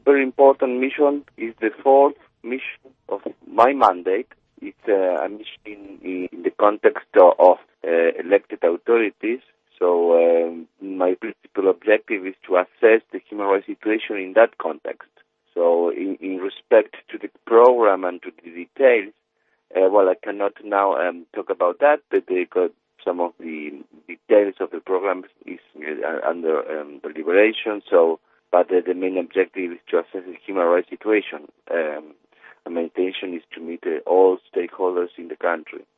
very important mission. Is the fourth mission of my mandate. It's a mission in the context of elected authorities. So my principal objective is to assess the human rights situation in that context. So in respect to the program and to the details, I cannot now talk about that, but some of the details of the program is under deliberation. But the main objective is to assess the human rights situation. And my intention is to meet all stakeholders in the country.